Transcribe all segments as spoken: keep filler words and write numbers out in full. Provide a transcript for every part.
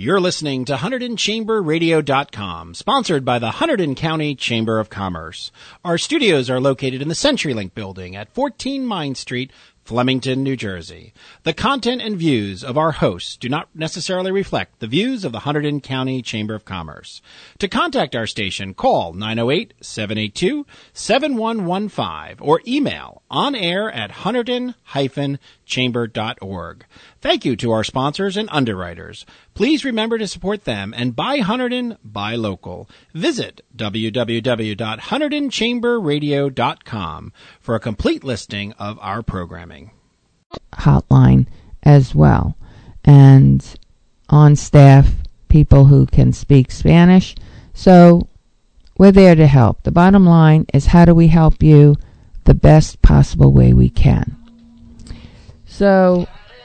You're listening to Hunterdon Chamber Radio dot com, sponsored by the Hunterdon County Chamber of Commerce. Our studios are located in the CenturyLink building at fourteen Mine Street, Flemington, New Jersey. The content and views of our hosts do not necessarily reflect the views of the Hunterdon County Chamber of Commerce. To contact our station, call nine oh eight, seven eight two, seven one one five or email onair at hunterdon dash chamber dot org. Thank you to our sponsors and underwriters. Please remember to support them and buy Hunterdon, buy local. Visit w w w dot hunterdon chamber radio dot com for a complete listing of our programming. Hotline as well. And on staff, people who can speak Spanish. So we're there to help. The bottom line is, how do we help you the best possible way we can? So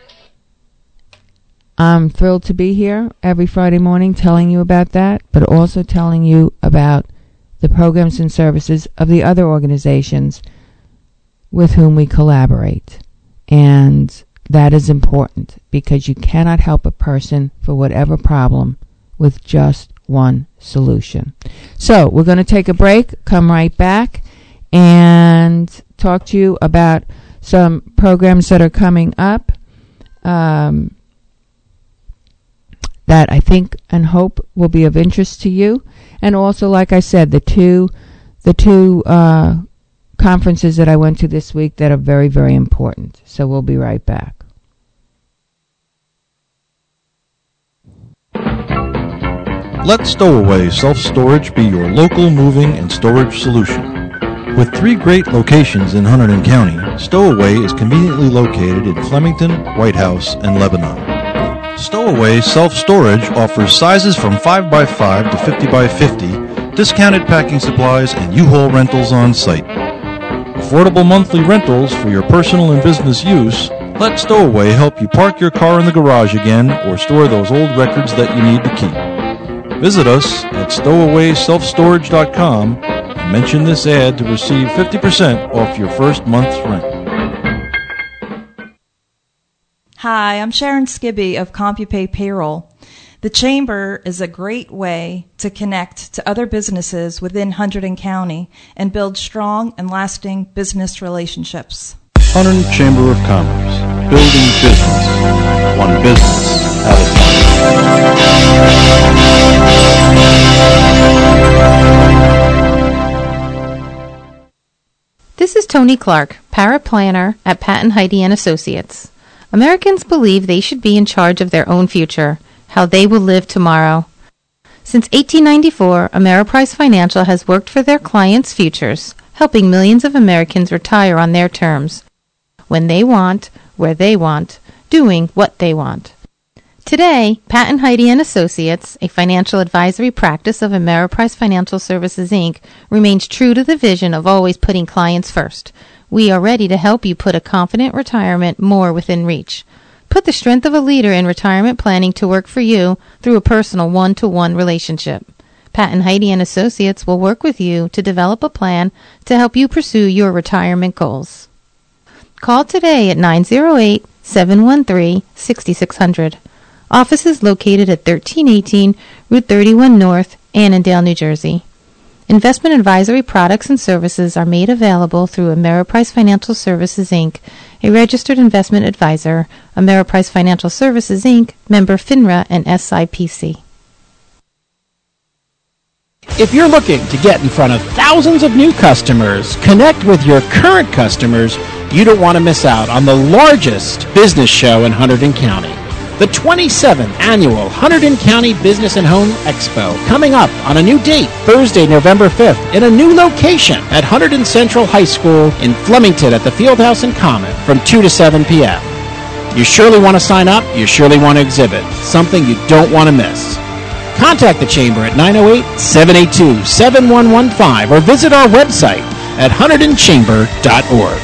I'm thrilled to be here every Friday morning telling you about that, but also telling you about the programs and services of the other organizations with whom we collaborate. And that is important, because you cannot help a person for whatever problem with just one solution. So we're going to take a break, come right back, and talk to you about some programs that are coming up um, that I think and hope will be of interest to you. And also, like I said, the two the two uh, conferences that I went to this week that are very, very important. So we'll be right back. Let Stowaway Self-Storage be your local moving and storage solution. With three great locations in Hunterdon County, Stowaway is conveniently located in Flemington, White House, and Lebanon. Stowaway Self-Storage offers sizes from five by five to fifty by fifty, discounted packing supplies, and U-Haul rentals on site. Affordable monthly rentals for your personal and business use. Let Stowaway help you park your car in the garage again or store those old records that you need to keep. Visit us at stowaway self storage dot com and mention this ad to receive fifty percent off your first month's rent. Hi, I'm Sharon Skibby of CompuPay Payroll. The Chamber is a great way to connect to other businesses within Hunterdon County and build strong and lasting business relationships. Hunterdon Chamber of Commerce, building business, one business at a time. This is Tony Clark, paraplanner at Patton Heide and Associates. Americans believe they should be in charge of their own future, how they will live tomorrow. Since eighteen ninety-four, Ameriprise Financial has worked for their clients' futures, helping millions of Americans retire on their terms, when they want, where they want, doing what they want. Today, Patton Heide and Associates, a financial advisory practice of Ameriprise Financial Services, Incorporated, remains true to the vision of always putting clients first. We are ready to help you put a confident retirement more within reach. Put the strength of a leader in retirement planning to work for you through a personal one-to-one relationship. Patton Heide and Associates will work with you to develop a plan to help you pursue your retirement goals. Call today at nine oh eight, seven one three, six six zero zero. Office is located at thirteen eighteen Route thirty-one North, Annandale, New Jersey. Investment advisory products and services are made available through Ameriprise Financial Services, Incorporated, a registered investment advisor. Ameriprise Financial Services, Incorporated, member FINRA and S I P C. If you're looking to get in front of thousands of new customers, connect with your current customers, you don't want to miss out on the largest business show in Hunterdon County. The twenty-seventh Annual Hunterdon County Business and Home Expo, coming up on a new date, Thursday, November fifth, in a new location at Hunterdon Central High School in Flemington at the Fieldhouse and Common from two to seven p.m. You surely want to sign up. You surely want to exhibit. Something you don't want to miss. Contact the Chamber at nine oh eight, seven eight two, seven one one five or visit our website at hunterdon chamber dot org.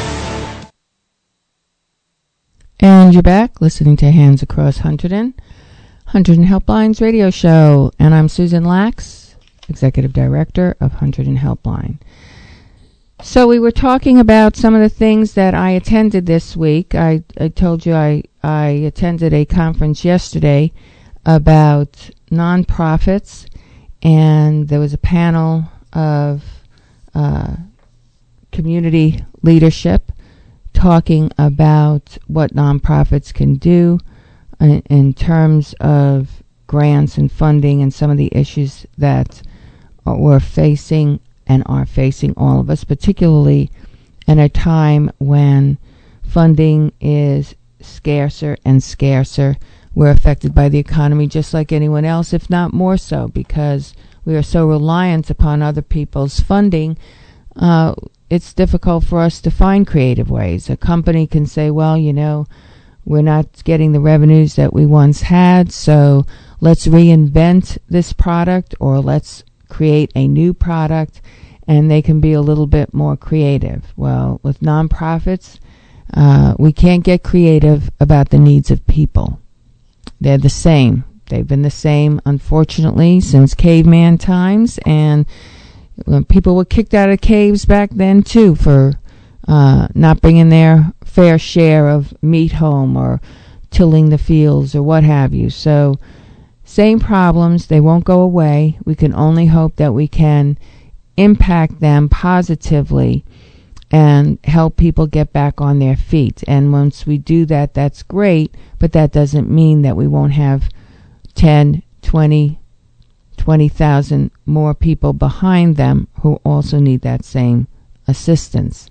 And you're back listening to Hands Across Hunterdon, Hunterdon Helplines radio show. And I'm Susan Lax, Executive Director of Hunterdon Helpline. So we were talking about some of the things that I attended this week. I, I told you I, I attended a conference yesterday about nonprofits, and there was a panel of uh, community leadership talking about what nonprofits can do in, in terms of grants and funding and some of the issues that uh, we're facing and are facing all of us, particularly in a time when funding is scarcer and scarcer. We're affected by the economy just like anyone else, if not more so, because we are so reliant upon other people's funding. Uh, it's difficult for us to find creative ways. A company can say, well, you know, we're not getting the revenues that we once had, so let's reinvent this product, or let's create a new product, and they can be a little bit more creative. Well, with nonprofits, uh, we can't get creative about the needs of people. They're the same. They've been the same, unfortunately, since caveman times, and when people were kicked out of caves back then, too, for uh, not bringing their fair share of meat home or tilling the fields or what have you. So, same problems. They won't go away. We can only hope that we can impact them positively and help people get back on their feet. And once we do that, that's great, but that doesn't mean that we won't have ten, twenty, twenty thousand more people behind them who also need that same assistance.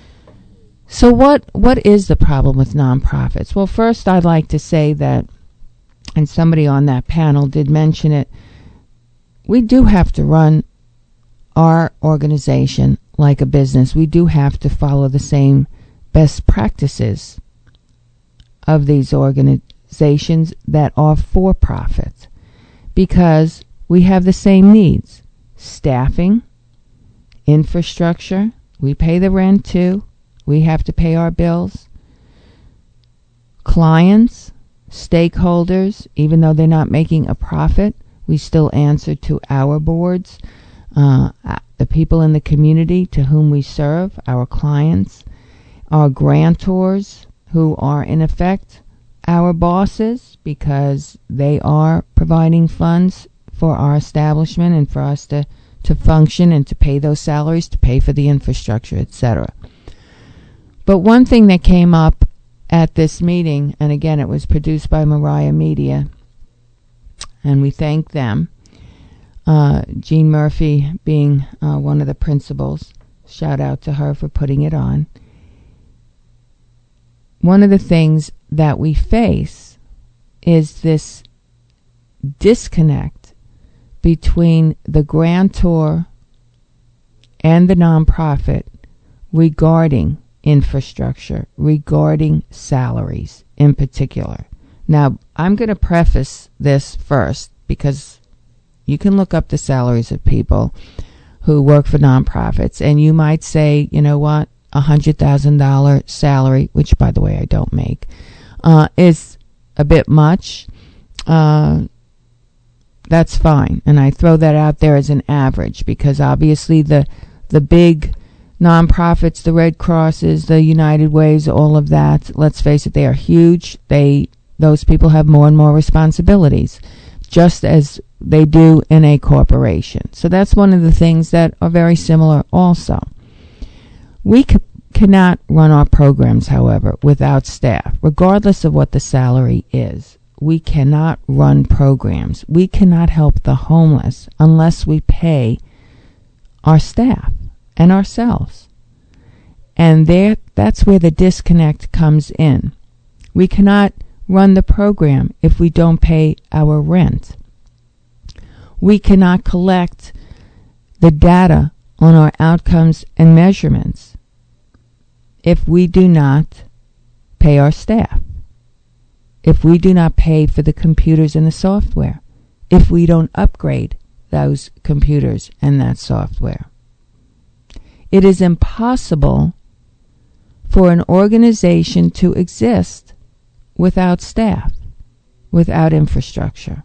So what what is the problem with nonprofits? Well, first I'd like to say that, and somebody on that panel did mention it, we do have to run our organization like a business. We do have to follow the same best practices of these organizations that are for profit, because we have the same needs. Staffing, infrastructure, we pay the rent too. We have to pay our bills. Clients, stakeholders, even though they're not making a profit, we still answer to our boards. Uh, the people in the community to whom we serve, our clients, our grantors, who are in effect our bosses, because they are providing funds for our establishment and for us to, to function and to pay those salaries, to pay for the infrastructure, et cetera. But one thing that came up at this meeting, and again, it was produced by Mariah Media, and we thank them, uh, Jean Murphy being uh, one of the principals. Shout out to her for putting it on. One of the things that we face is this disconnect between the grantor and the nonprofit regarding infrastructure, regarding salaries in particular. Now, I'm going to preface this first, because you can look up the salaries of people who work for nonprofits, and you might say, you know what, a one hundred thousand dollars salary, which, by the way, I don't make, uh, is a bit much. Uh, that's fine. And I throw that out there as an average, because obviously the the big nonprofits, the Red Crosses, the United Ways, all of that, let's face it, they are huge. They those people have more and more responsibilities, just as they do in a corporation. So that's one of the things that are very similar also. We c- cannot run our programs, however, without staff, regardless of what the salary is. We cannot run programs. We cannot help the homeless unless we pay our staff and ourselves. And there, that's where the disconnect comes in. We cannot run the program if we don't pay our rent. We cannot collect the data on our outcomes and measurements if we do not pay our staff, if we do not pay for the computers and the software, if we don't upgrade those computers and that software. It is impossible for an organization to exist without staff, without infrastructure.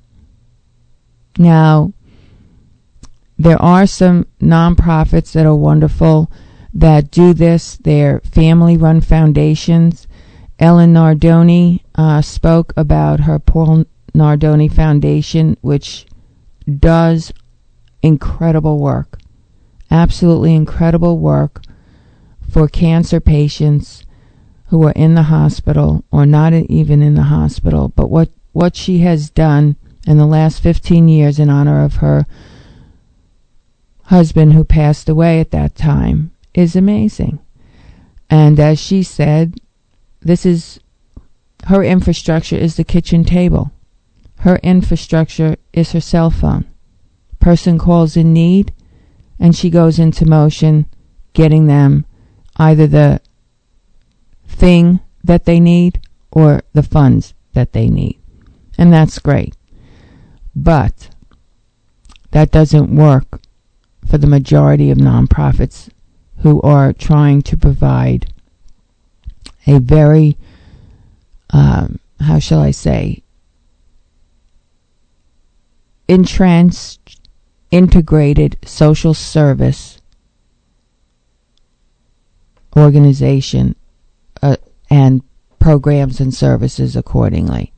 Now, there are some nonprofits that are wonderful that do this. They're family-run foundations. Ellen Nardoni uh, spoke about her Paul Nardoni Foundation, which does incredible work, absolutely incredible work for cancer patients who are in the hospital or not even in the hospital. But what, what she has done in the last fifteen years in honor of her husband who passed away at that time is amazing. And as she said, this is her infrastructure is the kitchen table. Her infrastructure is her cell phone. Person calls in need, and she goes into motion, getting them either the thing that they need or the funds that they need. And that's great. But that doesn't work for the majority of nonprofits who are trying to provide a very, um, how shall I say, entrenched, integrated social service organization uh, and programs and services accordingly.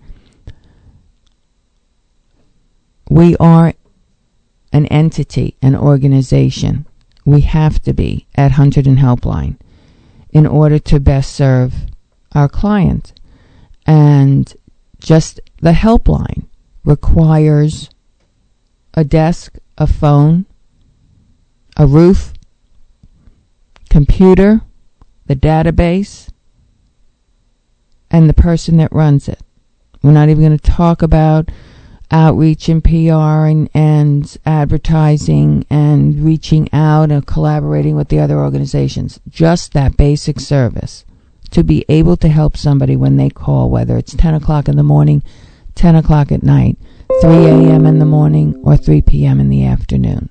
We are an entity, an organization. We have to be at Hunterdon Helpline in order to best serve our client. And just the helpline requires a desk, a phone, a roof, computer, the database, and the person that runs it. We're not even going to talk about outreach and P R and, and advertising and reaching out and collaborating with the other organizations. Just that basic service to be able to help somebody when they call, whether it's ten o'clock in the morning, ten o'clock at night, three a.m. in the morning, or three p.m. in the afternoon.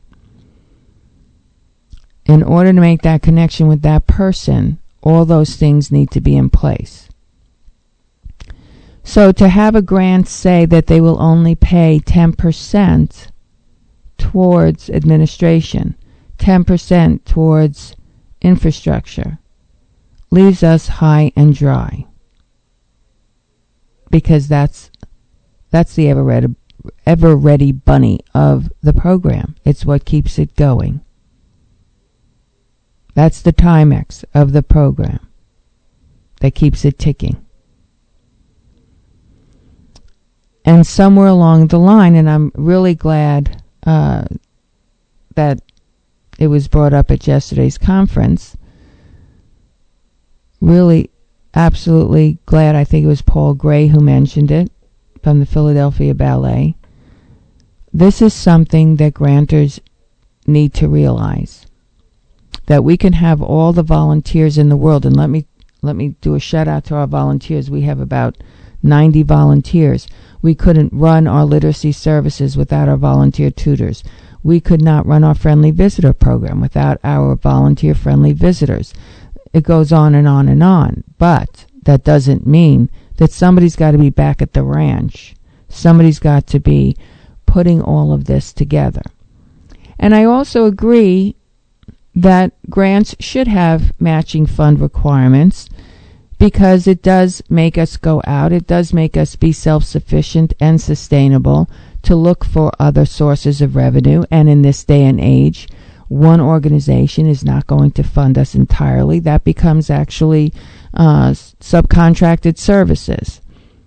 In order to make that connection with that person, all those things need to be in place. So to have a grant say that they will only pay ten percent towards administration, ten percent towards infrastructure, leaves us high and dry. Because that's that's the ever ready, ever ready bunny of the program. It's what keeps it going. That's the Timex of the program that keeps it ticking. And somewhere along the line, and I'm really glad uh, that it was brought up at yesterday's conference, really absolutely glad, I think it was Paul Gray who mentioned it, from the Philadelphia Ballet. This is something that grantors need to realize, that we can have all the volunteers in the world, and let me let me do a shout out to our volunteers. We have about ninety volunteers. We couldn't run our literacy services without our volunteer tutors. We could not run our friendly visitor program without our volunteer friendly visitors. It goes on and on and on. But that doesn't mean that somebody's got to be back at the ranch. Somebody's got to be putting all of this together. And I also agree that grants should have matching fund requirements, because it does make us go out, it does make us be self-sufficient and sustainable, to look for other sources of revenue. And in this day and age, one organization is not going to fund us entirely. That becomes actually uh, subcontracted services.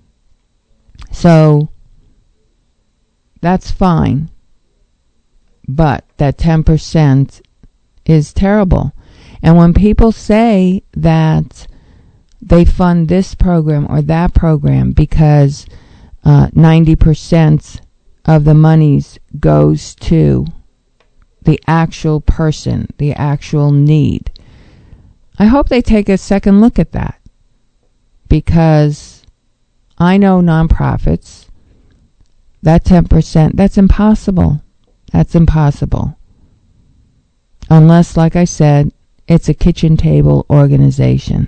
So that's fine. But that ten percent is terrible. And when people say that they fund this program or that program because uh, ninety percent of the monies goes to the actual person, the actual need, I hope they take a second look at that. Because I know nonprofits, that ten percent, that's impossible. That's impossible. Unless, like I said, it's a kitchen table organization.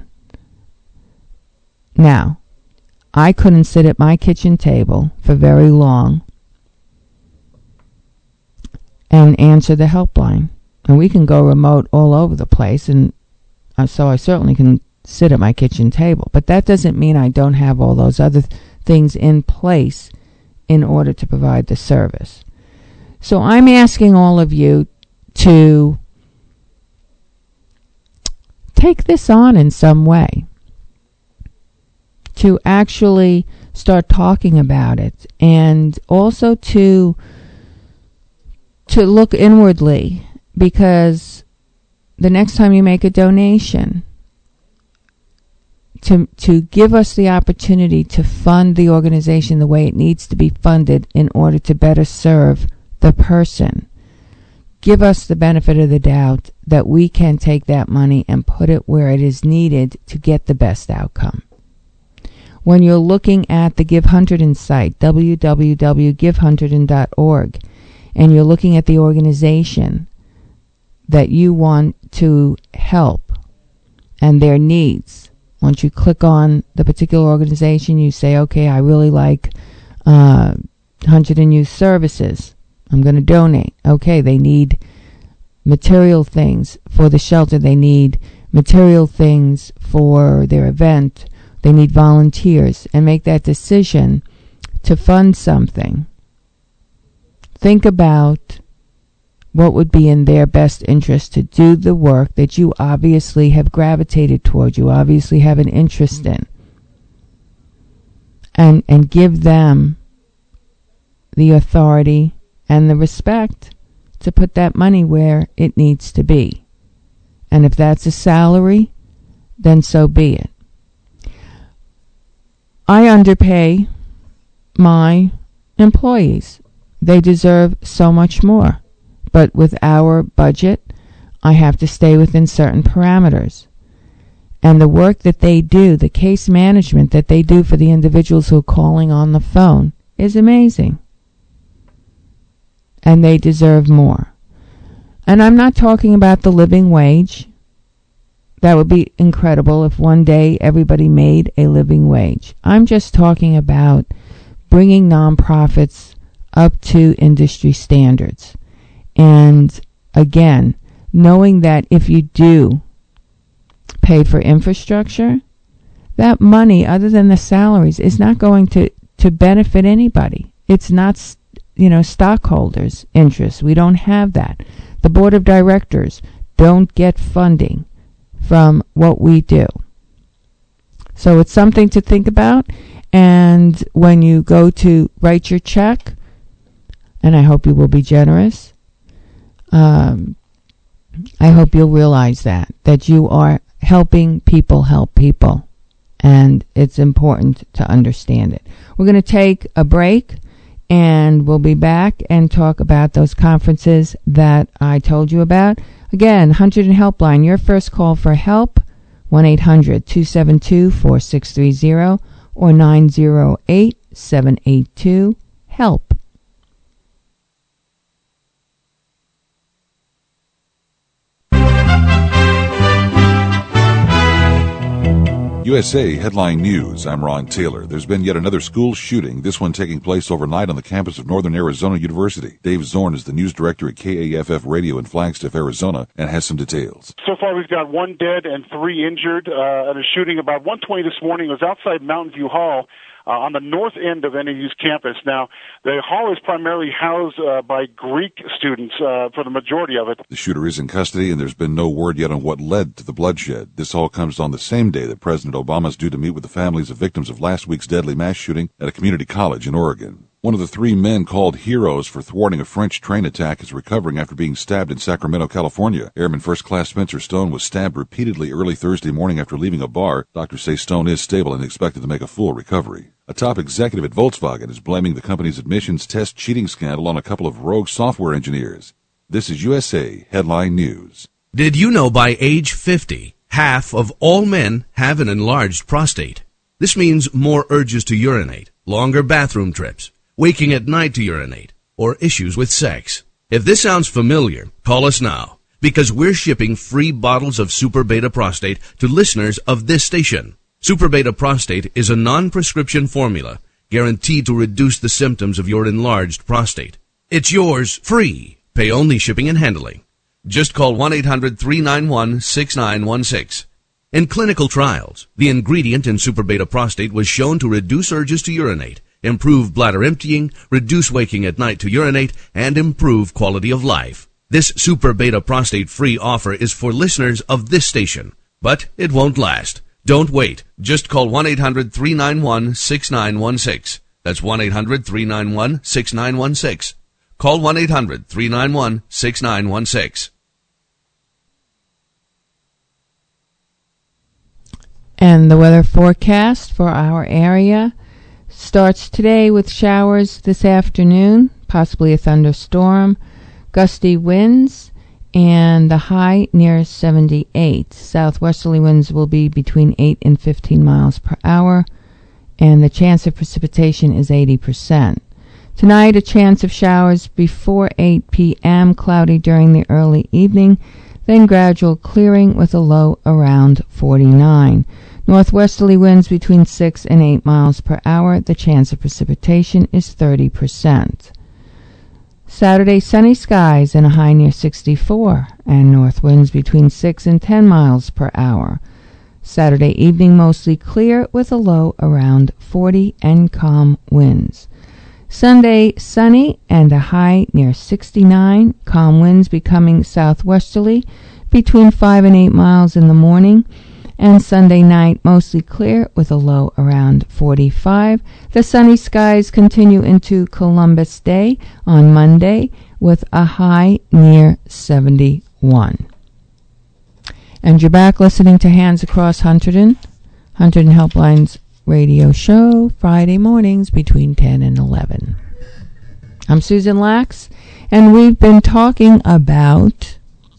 Now, I couldn't sit at my kitchen table for very long and answer the helpline. And we can go remote all over the place, and uh, so I certainly can sit at my kitchen table. But that doesn't mean I don't have all those other th- things in place in order to provide the service. So I'm asking all of you to take this on in some way, to actually start talking about it, and also to to look inwardly, because the next time you make a donation, to to give us the opportunity to fund the organization the way it needs to be funded in order to better serve the person. Give us the benefit of the doubt that we can take that money and put it where it is needed to get the best outcome. When you're looking at the Give Hunterdon site, w w w dot give hunterdon dot org, and you're looking at the organization that you want to help and their needs, once you click on the particular organization, you say, okay, I really like uh, Hunterdon Youth Services. I'm going to donate. Okay, they need material things for the shelter. They need material things for their event. They need volunteers. And make that decision to fund something. Think about what would be in their best interest to do the work that you obviously have gravitated toward, you obviously have an interest in. And, and give them the authority and the respect to put that money where it needs to be. And if that's a salary, then so be it. I underpay my employees. They deserve so much more. But with our budget, I have to stay within certain parameters. And the work that they do, the case management that they do for the individuals who are calling on the phone, is amazing. And they deserve more. And I'm not talking about the living wage. That would be incredible if one day everybody made a living wage. I'm just talking about bringing nonprofits up to industry standards. And again, knowing that if you do pay for infrastructure, that money, other than the salaries, is not going to, to benefit anybody. It's not, you know, stockholders' interests. We don't have that. The board of directors don't get funding from what we do. So it's something to think about. And when you go to write your check, and I hope you will be generous, um, I hope you'll realize that, that you are helping people help people. And it's important to understand it. We're going to take a break, and we'll be back and talk about those conferences that I told you about. Again, Hunterdon Helpline, your first call for help, one eight hundred two seven two four six three zero or nine zero eight seven eight two HELP. U S A Headline News. I'm Ron Taylor. There's been yet another school shooting, this one taking place overnight on the campus of Northern Arizona University. Dave Zorn is the news director at K A F F Radio in Flagstaff, Arizona, and has some details. So far, we've got one dead and three injured uh, at a shooting about one twenty this morning. It was outside Mountain View Hall uh, on the north end of N A U's campus. Now, the hall is primarily housed uh, by Greek students uh, for the majority of it. The shooter is in custody, and there's been no word yet on what led to the bloodshed. This all comes on the same day that President Obama is due to meet with the families of victims of last week's deadly mass shooting at a community college in Oregon. One of the three men called heroes for thwarting a French train attack is recovering after being stabbed in Sacramento, California. Airman First Class Spencer Stone was stabbed repeatedly early Thursday morning after leaving a bar. Doctors say Stone is stable and expected to make a full recovery. A top executive at Volkswagen is blaming the company's admissions test cheating scandal on a couple of rogue software engineers. This is U S A Headline News. Did you know by age fifty, half of all men have an enlarged prostate? This means more urges to urinate, longer bathroom trips, waking at night to urinate, or issues with sex. If this sounds familiar, call us now, because we're shipping free bottles of Super Beta Prostate to listeners of this station. Super Beta Prostate is a non-prescription formula guaranteed to reduce the symptoms of your enlarged prostate. It's yours free. Pay only shipping and handling. Just call one eight hundred three nine one six nine one six. In clinical trials, the ingredient in Super Beta Prostate was shown to reduce urges to urinate, improve bladder emptying, reduce waking at night to urinate, and improve quality of life. This Super Beta Prostate free offer is for listeners of this station, but it won't last. Don't wait. Just call one eight hundred three nine one six nine one six. That's one eight hundred three nine one six nine one six. Call one eight hundred three nine one six nine one six. And the weather forecast for our area starts today with showers this afternoon, possibly a thunderstorm, gusty winds, and the high near seventy-eight. Southwesterly winds will be between eight and fifteen miles per hour, and the chance of precipitation is eighty percent. Tonight, a chance of showers before eight p.m., cloudy during the early evening, then gradual clearing with a low around forty-nine. Northwesterly winds between six and eight miles per hour. The chance of precipitation is thirty percent. Saturday, sunny skies and a high near sixty-four, and north winds between six and ten miles per hour. Saturday evening, mostly clear with a low around forty and calm winds. Sunday, sunny and a high near sixty-nine, calm winds becoming southwesterly between five and eight miles in the morning. And Sunday night, mostly clear with a low around forty-five. The sunny skies continue into Columbus Day on Monday with a high near seventy-one. And you're back listening to Hands Across Hunterdon, Hunterdon Helpline's radio show, Friday mornings between ten and eleven. I'm Susan Lax, and we've been talking about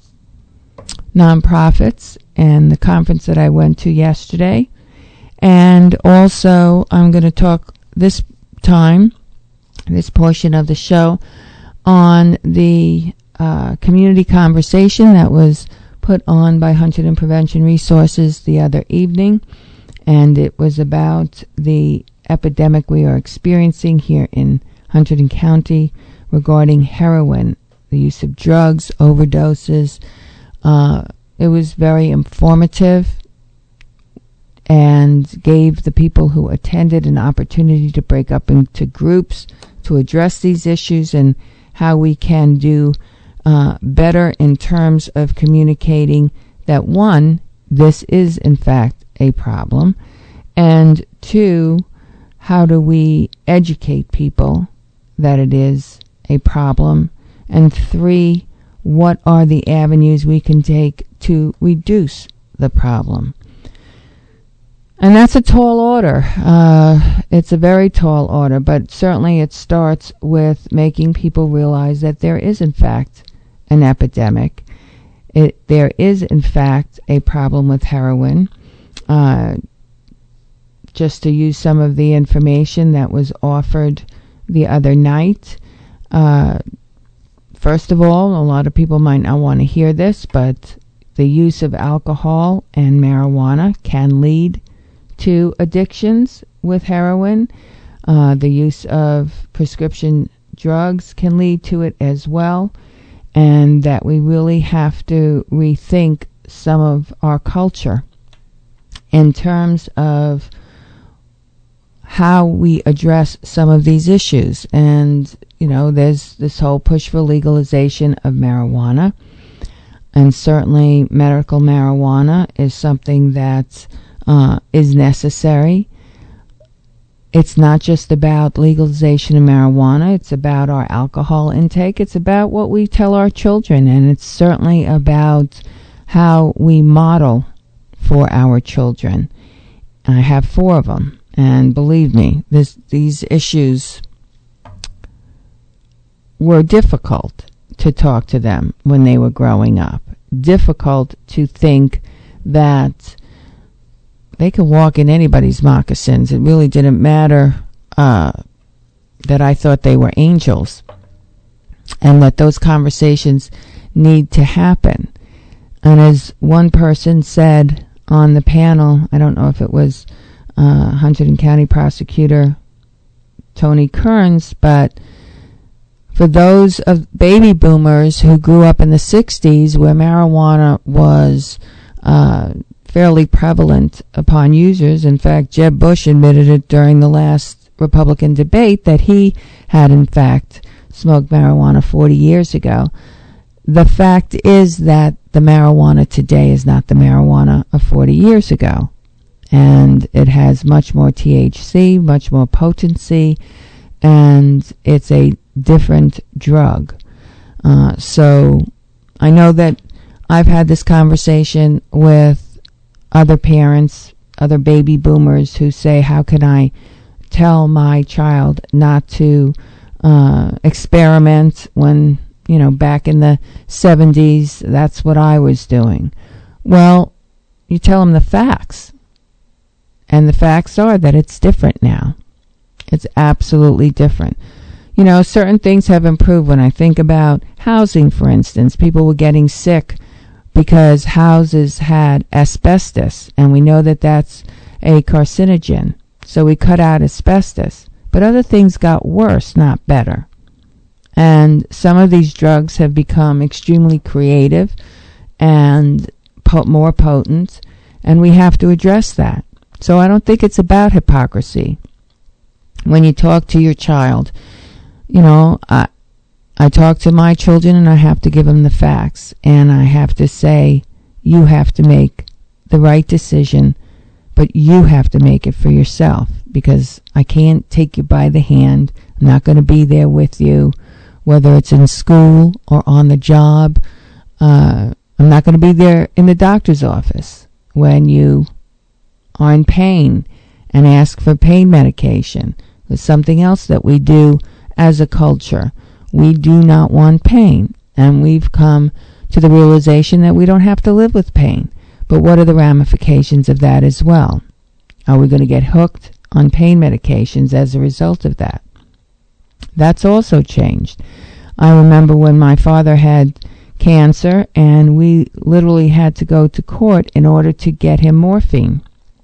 nonprofits and the conference that I went to yesterday. And also, I'm going to talk this time, this portion of the show, on the uh, community conversation that was put on by Hunterdon Prevention Resources the other evening. And it was about the epidemic we are experiencing here in Hunterdon County regarding heroin, the use of drugs, overdoses. Uh, it was very informative and gave the people who attended an opportunity to break up into groups to address these issues and how we can do uh, better in terms of communicating that, one, this is in fact a problem, and two, how do we educate people that it is a problem, and three, what are the avenues we can take to reduce the problem. And that's a tall order. Uh, it's a very tall order, but certainly it starts with making people realize that there is, in fact, an epidemic. It, there is, in fact, a problem with heroin. Uh, just to use some of the information that was offered the other night. Uh, first of all, a lot of people might not want to hear this, but the use of alcohol and marijuana can lead to addictions with heroin. Uh, the use of prescription drugs can lead to it as well, and that we really have to rethink some of our culture in terms of how we address some of these issues. And, you know, there's this whole push for legalization of marijuana, and certainly medical marijuana is something that uh, is necessary. It's not just about legalization of marijuana. It's about our alcohol intake. It's about what we tell our children, and it's certainly about how we model for our children. I have four of them, and believe me, this, these issues were difficult to talk to them when they were growing up. Difficult to think that they could walk in anybody's moccasins. It really didn't matter uh, that I thought they were angels, and that those conversations need to happen. And as one person said on the panel, I don't know if it was uh, Hunterdon County Prosecutor Tony Kearns, but for those of baby boomers who grew up in the sixties where marijuana was uh, fairly prevalent upon users, in fact, Jeb Bush admitted it during the last Republican debate that he had, in fact, smoked marijuana forty years ago. The fact is that the marijuana today is not the marijuana of forty years ago. And it has much more T H C, much more potency, and it's a different drug. Uh, so I know that I've had this conversation with other parents, other baby boomers who say, how can I tell my child not to uh, experiment when, you know, back in the seventies, that's what I was doing. Well, you tell them the facts. And the facts are that it's different now. It's absolutely different. You know, certain things have improved. When I think about housing, for instance, people were getting sick because houses had asbestos, and we know that that's a carcinogen. So we cut out asbestos. But other things got worse, not better. And some of these drugs have become extremely creative and po- more potent, and we have to address that. So I don't think it's about hypocrisy. When you talk to your child, you know, I, I talk to my children and I have to give them the facts. And I have to say, you have to make the right decision, but you have to make it for yourself. Because I can't take you by the hand. I'm not going to be there with you, whether it's in school or on the job. Uh, I'm not going to be there in the doctor's office when you are in pain and ask for pain medication. There's something else that we do as a culture. We do not want pain, and we've come to the realization that we don't have to live with pain. But what are the ramifications of that as well? Are we going to get hooked on pain medications as a result of that? That's also changed. I remember when my father had cancer, and we literally had to go to court in order to get him morphine,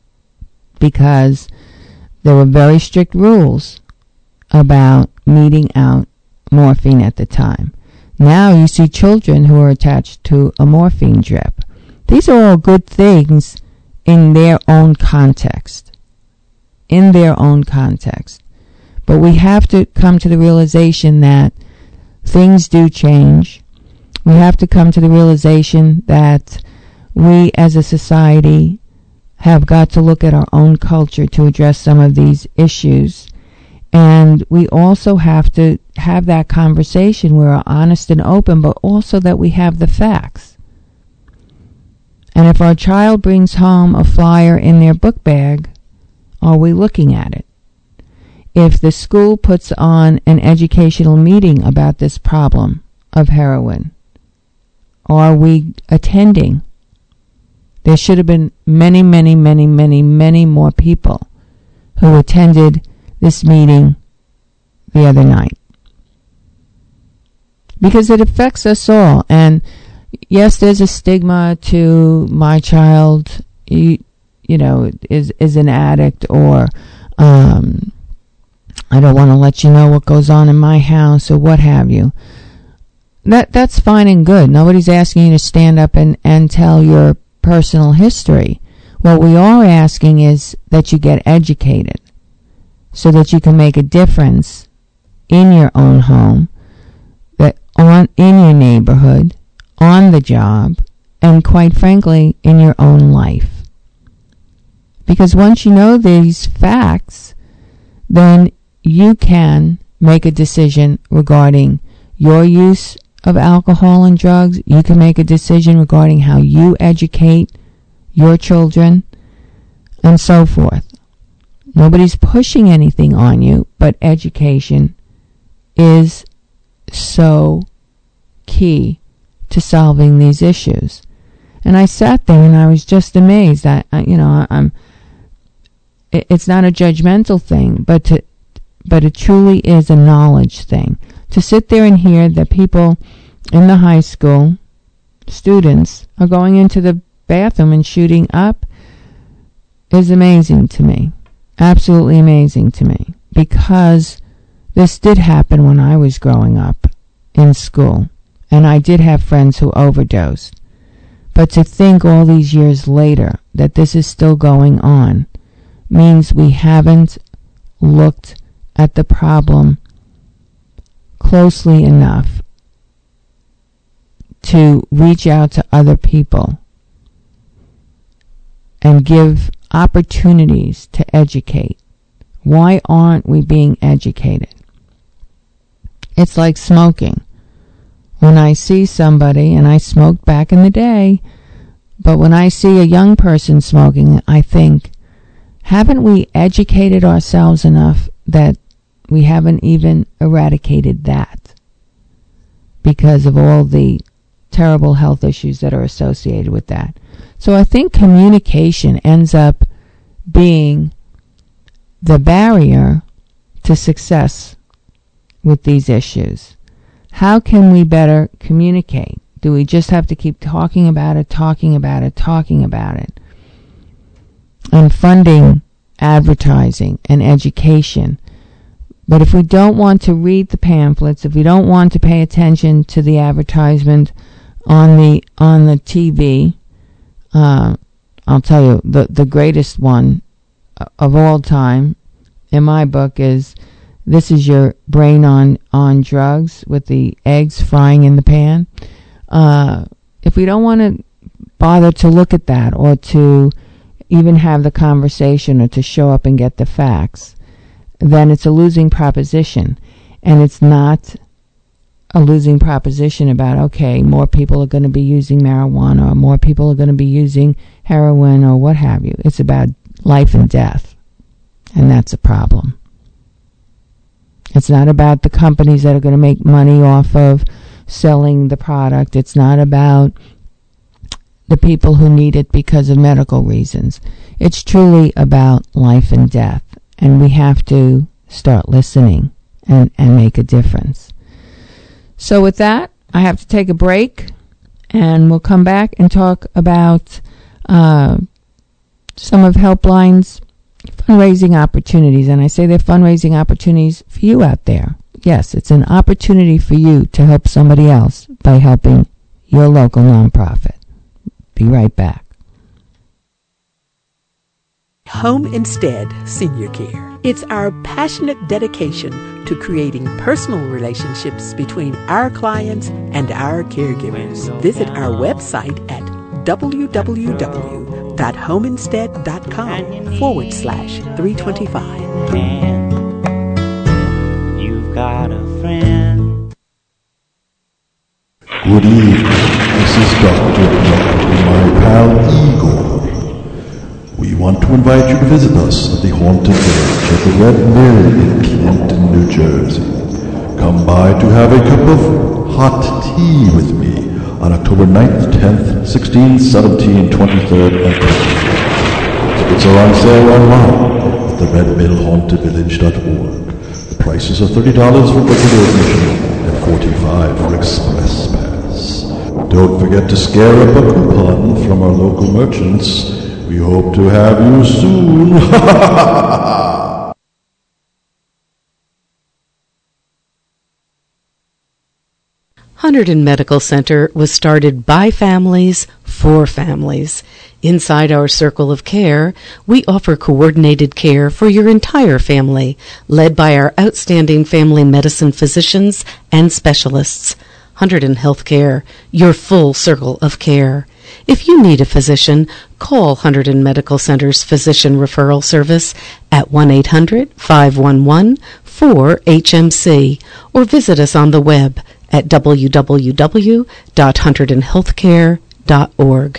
because there were very strict rules about meting out morphine at the time. Now you see children who are attached to a morphine drip. These are all good things in their own context. In their own context. But we have to come to the realization that things do change. We have to come to the realization that we as a society have got to look at our own culture to address some of these issues. And we also have to have that conversation where we're honest and open, but also that we have the facts. And if our child brings home a flyer in their book bag, are we looking at it? If the school puts on an educational meeting about this problem of heroin, are we attending? There should have been many, many, many, many, many more people who attended this meeting the other night. Because it affects us all. And yes, there's a stigma to my child, you, you know, is, is an addict, or um, I don't want to let you know what goes on in my house, or what have you. That That's fine and good. Nobody's asking you to stand up and, and tell your personal history. What we are asking is that you get educated so that you can make a difference in your own home, that on in your neighborhood, on the job, and quite frankly, in your own life. Because once you know these facts, then you can make a decision regarding your use of alcohol and drugs. You can make a decision regarding how you educate your children, and so forth. Nobody's pushing anything on you, but education is so key to solving these issues. And I sat there and I was just amazed. I, I you know, I'm. It, it's not a judgmental thing, but to, but it truly is a knowledge thing. To sit there and hear that people in the high school, students, are going into the bathroom and shooting up is amazing to me. Absolutely amazing to me. Because this did happen when I was growing up in school. And I did have friends who overdosed. But to think all these years later that this is still going on means we haven't looked at the problem closely enough to reach out to other people and give opportunities to educate. Why aren't we being educated? It's like smoking. When I see somebody, and I smoked back in the day, but when I see a young person smoking, I think, haven't we educated ourselves enough that we haven't even eradicated that because of all the terrible health issues that are associated with that? So I think communication ends up being the barrier to success with these issues. How can we better communicate? Do we just have to keep talking about it, talking about it, talking about it? And funding advertising and education. But if we don't want to read the pamphlets, if we don't want to pay attention to the advertisement on the on the T V, uh, I'll tell you, the, the greatest one of all time in my book is This Is Your Brain on, on Drugs, with the eggs frying in the pan. Uh, if we don't want to bother to look at that, or to even have the conversation, or to show up and get the facts, then it's a losing proposition. And it's not a losing proposition about, okay, more people are going to be using marijuana, or more people are going to be using heroin, or what have you. It's about life and death. And that's a problem. It's not about the companies that are going to make money off of selling the product. It's not about the people who need it because of medical reasons. It's truly about life and death. And we have to start listening and, and make a difference. So with that, I have to take a break, and we'll come back and talk about uh, some of Helpline's fundraising opportunities. And I say they're fundraising opportunities for you out there. Yes, it's an opportunity for you to help somebody else by helping your local nonprofit. Be right back. Home Instead Senior Care. It's our passionate dedication to creating personal relationships between our clients and our caregivers. Visit our website at www.homeinstead.com forward slash 325. You've got a friend. Good evening. This is Doctor Blood and my pal Igor. We want to invite you to visit us at the Haunted Village at the Red Mill in Clinton, New Jersey. Come by to have a cup of hot tea with me on October ninth, tenth, sixteenth, seventeenth, twenty-third, and twenty-fourth. Tickets are on sale online at the red mill haunted village dot org. The prices are thirty dollars for regular admission and forty-five dollars for express pass. Don't forget to scare up a coupon from our local merchants. We hope to have you soon. Hunterdon Medical Center was started by families for families. Inside our circle of care, we offer coordinated care for your entire family, led by our outstanding family medicine physicians and specialists. Hunterdon Healthcare, your full circle of care. If you need a physician, call Hunterdon Medical Center's Physician Referral Service at one eight hundred, five one one, four H M C or visit us on the web at w w w dot hunterdon healthcare dot org.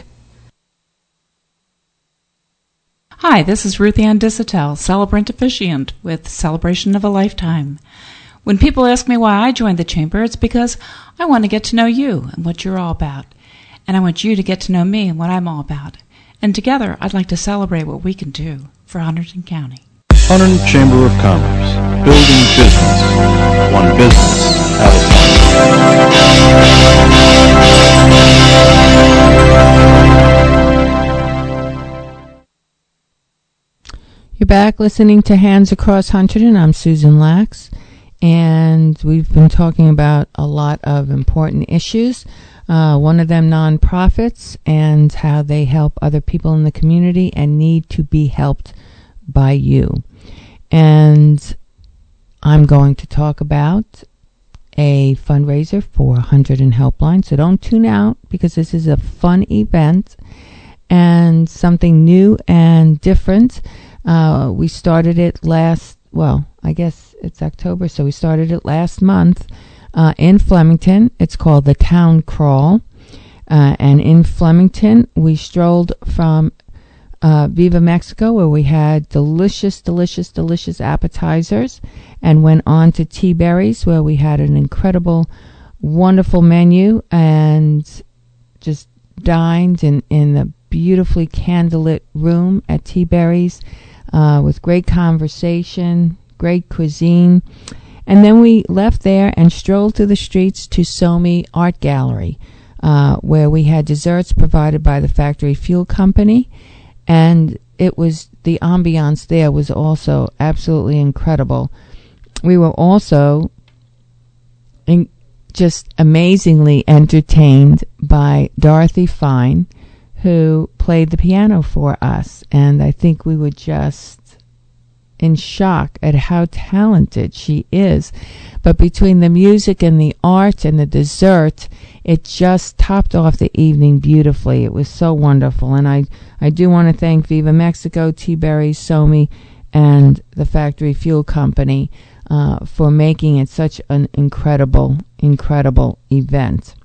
Hi, this is Ruth Ann Dissatel, celebrant officiant with Celebration of a Lifetime. When people ask me why I joined the Chamber, it's because I want to get to know you and what you're all about. And I want you to get to know me and what I'm all about. And together, I'd like to celebrate what we can do for Hunterdon County. Hunterdon Chamber of Commerce, building business, one business at a time. You're back listening to Hands Across Hunterdon. I'm Susan Lax, and we've been talking about a lot of important issues. Uh, one of them nonprofits and how they help other people in the community and need to be helped by you. And I'm going to talk about a fundraiser for one hundred and Helpline. So don't tune out, because this is a fun event and something new and different. Uh, we started it last, well, I guess it's October, so we started it last month uh, in Flemington. It's called the Town Crawl. Uh, and in Flemington, we strolled from uh, Viva Mexico, where we had delicious, delicious, delicious appetizers, and went on to T-Berry's, where we had an incredible, wonderful menu, and just dined in, in the beautifully candlelit room at T-Berry's uh, with great conversation, great cuisine. And then we left there and strolled through the streets to Somi Art Gallery, uh, where we had desserts provided by the Factory Fuel Company. And it was, the ambiance there was also absolutely incredible. We were also in, just amazingly entertained by Dorothy Fine, who played the piano for us. And I think we were just in shock at how talented she is. But between the music and the art and the dessert, it just topped off the evening beautifully. It was so wonderful. And I, I do want to thank Viva Mexico, T-Berry's, Somi, and the Factory Fuel Company uh, for making it such an incredible, incredible event.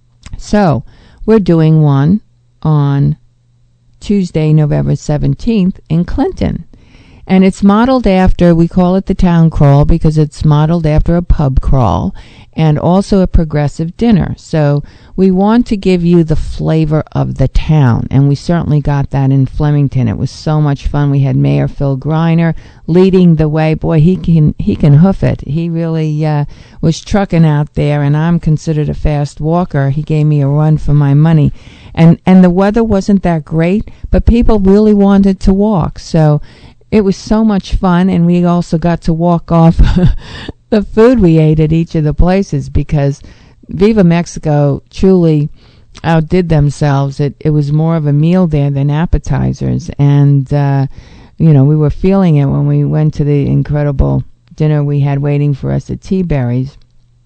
So, we're doing one on Tuesday, November seventeenth in Clinton. And it's modeled after, we call it the Town Crawl because it's modeled after a pub crawl and also a progressive dinner. So we want to give you the flavor of the town, and we certainly got that in Flemington. It was so much fun. We had Mayor Phil Greiner leading the way. Boy, he can he can hoof it. He really uh, was trucking out there, and I'm considered a fast walker. He gave me a run for my money. And, and the weather wasn't that great, but people really wanted to walk. So it was so much fun, and we also got to walk off the food we ate at each of the places, because Viva Mexico truly outdid themselves. It it was more of a meal there than appetizers, and uh, you know, we were feeling it when we went to the incredible dinner we had waiting for us at T-Berry's.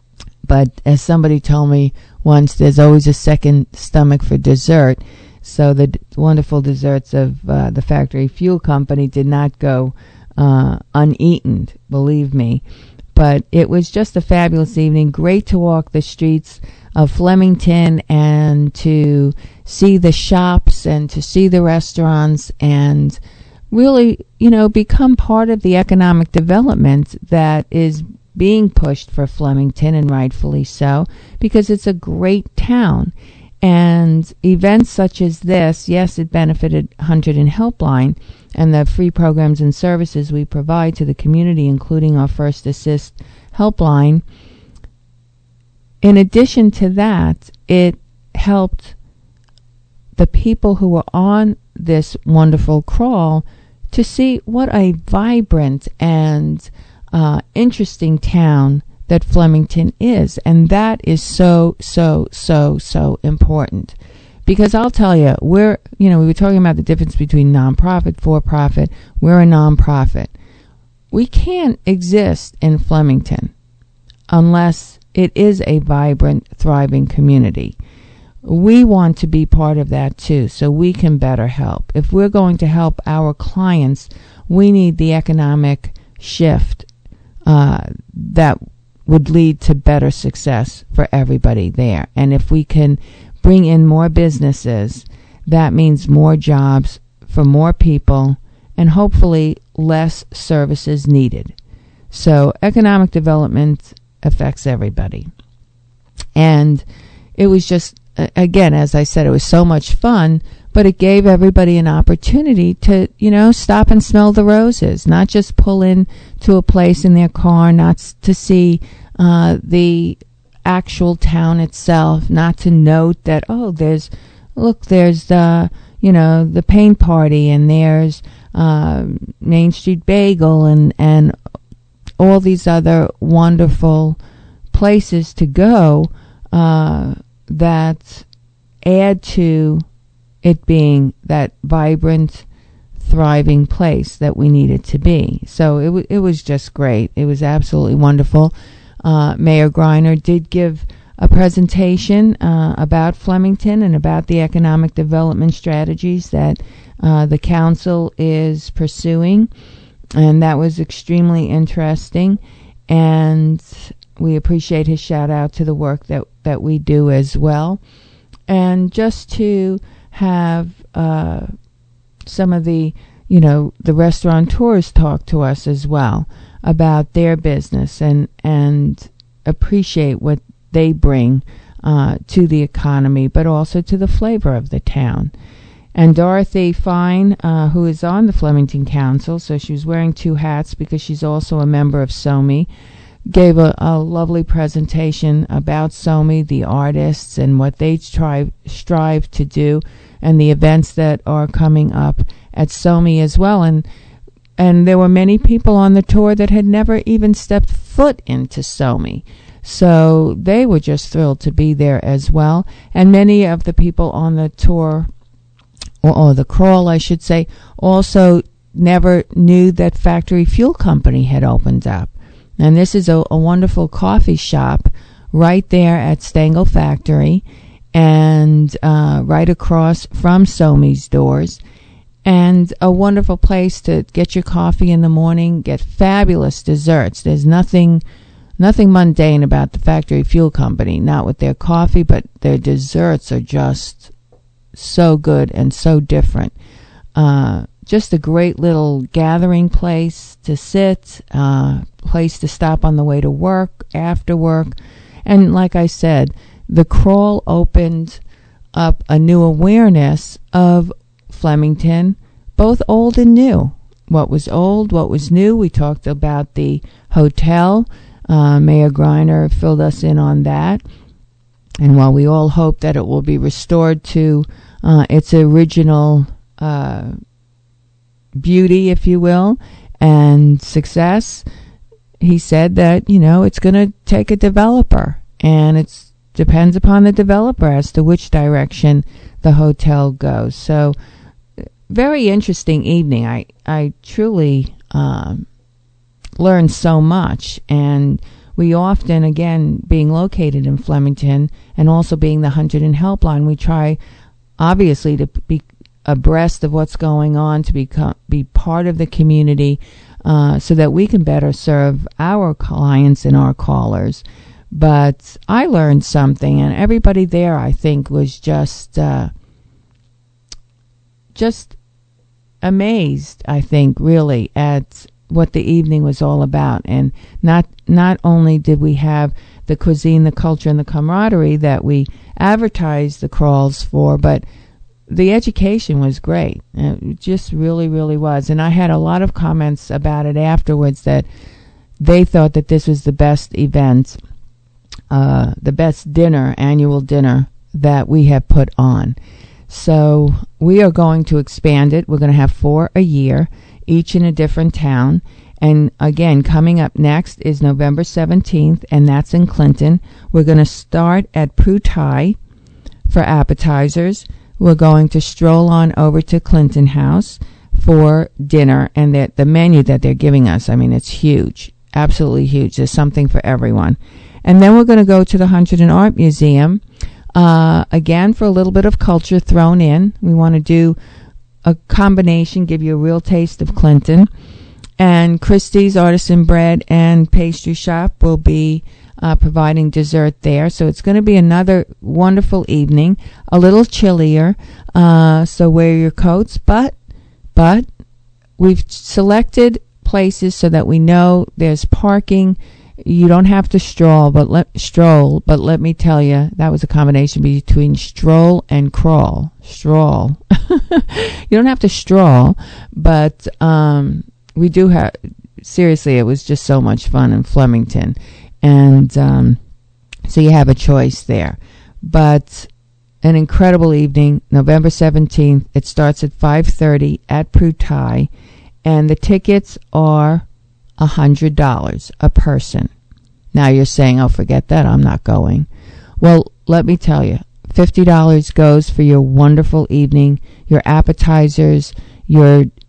But as somebody told me once, there's always a second stomach for dessert. So the d- wonderful desserts of uh, the Factory Fuel Company did not go uh, uneaten, believe me. But it was just a fabulous evening. Great to walk the streets of Flemington and to see the shops and to see the restaurants and really, you know, become part of the economic development that is being pushed for Flemington, and rightfully so, because it's a great town. And events such as this, yes, it benefited one hundred and Helpline and the free programs and services we provide to the community, including our First Assist helpline. In addition to that, it helped the people who were on this wonderful crawl to see what a vibrant and uh, interesting town that Flemington is. And that is so, so, so, so important. Because I'll tell you, we're, you know, we were talking about the difference between nonprofit, for-profit. We're a nonprofit. We can't exist in Flemington unless it is a vibrant, thriving community. We want to be part of that too, so we can better help. If we're going to help our clients, we need the economic shift uh, that would lead to better success for everybody there. And if we can bring in more businesses, that means more jobs for more people and hopefully less services needed. So economic development affects everybody. And it was just, again, as I said, it was so much fun, but it gave everybody an opportunity to, you know, stop and smell the roses, not just pull in to a place in their car, not s- to see uh, the actual town itself, not to note that, oh, there's, look, there's the, you know, the paint party, and there's uh, Main Street Bagel, and, and all these other wonderful places to go uh, that add to it being that vibrant, thriving place that we need it to be. So it, w- it was just great. It was absolutely wonderful. Uh, Mayor Greiner did give a presentation uh, about Flemington and about the economic development strategies that uh, the council is pursuing, and that was extremely interesting. And we appreciate his shout out to the work that, that we do as well. And just to have uh, some of the, you know, the restaurateurs talk to us as well about their business and, and appreciate what they bring uh, to the economy, but also to the flavor of the town. And Dorothy Fine, uh, who is on the Flemington Council, so she was wearing two hats because she's also a member of S O M I, gave a, a lovely presentation about S O M I, the artists, and what they try, strive to do, and the events that are coming up at S O M I as well. And and there were many people on the tour that had never even stepped foot into S O M I. So they were just thrilled to be there as well. And many of the people on the tour, or, or the crawl, I should say, also never knew that Factory Fuel Company had opened up. And this is a, a wonderful coffee shop right there at Stengel Factory and uh, right across from S O M I's doors. And a wonderful place to get your coffee in the morning, get fabulous desserts. There's nothing nothing mundane about the Factory Fuel Company, not with their coffee, but their desserts are just so good and so different. Uh, just a great little gathering place to sit, uh, place to stop on the way to work, after work. And like I said, the crawl opened up a new awareness of Flemington, both old and new. What was old, what was new. We talked about the hotel. Uh, Mayor Greiner filled us in on that. And while we all hope that it will be restored to uh, its original uh, beauty, if you will, and success, he said that, you know, it's going to take a developer. And it depends upon the developer as to which direction the hotel goes. So, very interesting evening. I, I truly um, learned so much. And we often, again, being located in Flemington and also being the Hunterdon Helpline, we try, obviously, to be abreast of what's going on, to become, be part of the community uh, so that we can better serve our clients and our callers. But I learned something, and everybody there, I think, was just uh, just amazed, I think, really, at what the evening was all about. And not not only did we have the cuisine, the culture, and the camaraderie that we advertised the crawls for, but the education was great. It just really, really was. And I had a lot of comments about it afterwards that they thought that this was the best event, uh, the best dinner, annual dinner that we have put on. So we are going to expand it. We're going to have four a year, each in a different town. And again, coming up next is November seventeenth, and that's in Clinton. We're going to start at Prue Thai for appetizers. We're going to stroll on over to Clinton House for dinner, and the, the menu that they're giving us, I mean, it's huge, absolutely huge. There's something for everyone. And then we're going to go to the Hunterdon Art Museum, uh, again, for a little bit of culture thrown in. We want to do a combination, give you a real taste of Clinton. And Christie's Artisan Bread and Pastry Shop will be uh, providing dessert there. So it's going to be another wonderful evening, a little chillier, uh, so wear your coats. But, but we've selected places so that we know there's parking. You don't have to stroll, but let stroll. But let me tell you, that was a combination between stroll and crawl. Stroll. You don't have to stroll, but um, we do have. Seriously, it was just so much fun in Flemington, and um, so you have a choice there. But an incredible evening, November seventeenth. It starts at five thirty at Prue Thai, and the tickets are a hundred dollars a person. Now you're saying, "Oh, forget that, I'm not going." Well, let me tell you, fifty dollars goes for your wonderful evening, your appetizers, your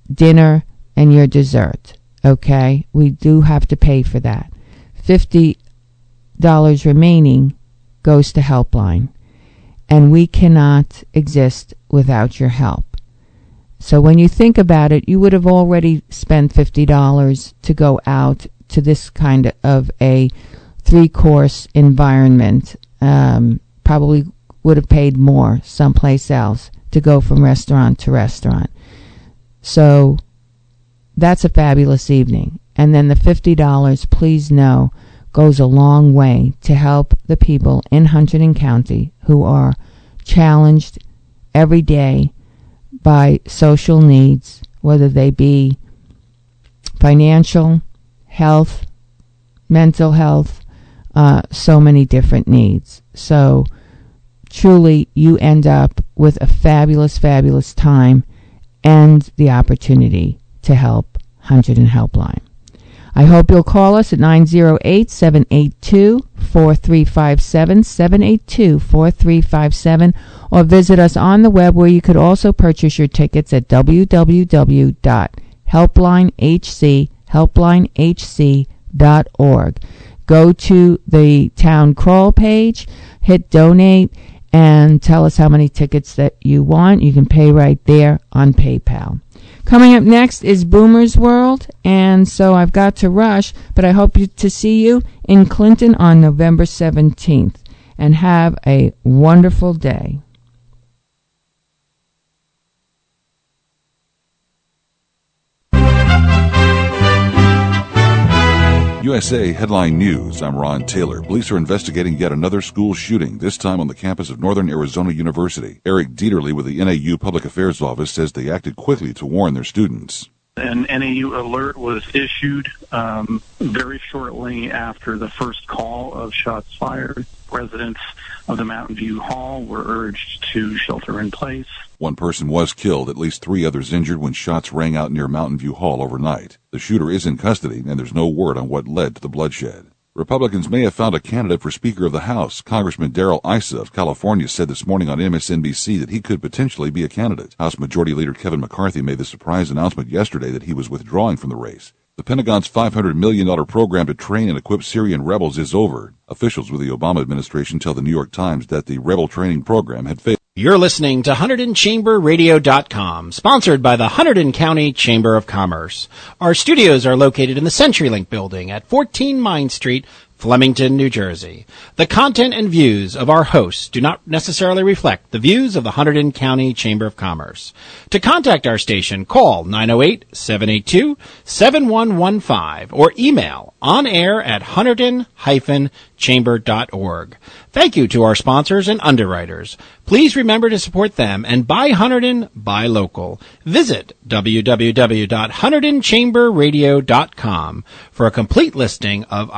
dinner and your dessert. Okay? We do have to pay for that. fifty dollars remaining goes to Helpline. And we cannot exist without your help. So when you think about it, you would have already spent fifty dollars to go out to this kind of a three-course environment. Um, probably would have paid more someplace else to go from restaurant to restaurant. So that's a fabulous evening. And then the fifty dollars, please know, goes a long way to help the people in Hunterdon County who are challenged every day by social needs, whether they be financial, health, mental health, uh, so many different needs. So truly you end up with a fabulous, fabulous time and the opportunity to help Hunterdon Helpline. I hope you'll call us at nine oh eight, seven eight two, four three five seven, seven eight two, four three five seven, or visit us on the web where you could also purchase your tickets at w w w dot helpline h c helpline h c dot org. Go to the town crawl page, hit donate, and tell us how many tickets that you want. You can pay right there on PayPal. Coming up next is Boomer's World, and so I've got to rush, but I hope you, to see you in Clinton on November seventeenth, and have a wonderful day. U S A Headline News. I'm Ron Taylor. Police are investigating yet another school shooting, this time on the campus of Northern Arizona University. Eric Dieterle with the N A U Public Affairs Office says they acted quickly to warn their students. An N A U alert was issued um, very shortly after the first call of shots fired. Residents of the Mountain View Hall were urged to shelter in place. One person was killed, at least three others injured when shots rang out near Mountain View Hall overnight. The shooter is in custody, and there's no word on what led to the bloodshed. Republicans may have found a candidate for Speaker of the House. Congressman Darrell Issa of California said this morning on M S N B C that he could potentially be a candidate. House Majority Leader Kevin McCarthy made the surprise announcement yesterday that he was withdrawing from the race. The Pentagon's five hundred million dollars program to train and equip Syrian rebels is over. Officials with the Obama administration tell the New York Times that the rebel training program had failed. You're listening to Hunterdon Chamber Radio dot com, sponsored by the Hunterdon County Chamber of Commerce. Our studios are located in the CenturyLink building at fourteen Mine Street, Flemington, New Jersey. The content and views of our hosts do not necessarily reflect the views of the Hunterdon County Chamber of Commerce. To contact our station, call nine oh eight, seven eight two, seven one one five or email on air at hunterdon dash chamber dot org. Thank you to our sponsors and underwriters. Please remember to support them and buy Hunterdon, buy local. Visit w w w dot hunterdon chamber radio dot com for a complete listing of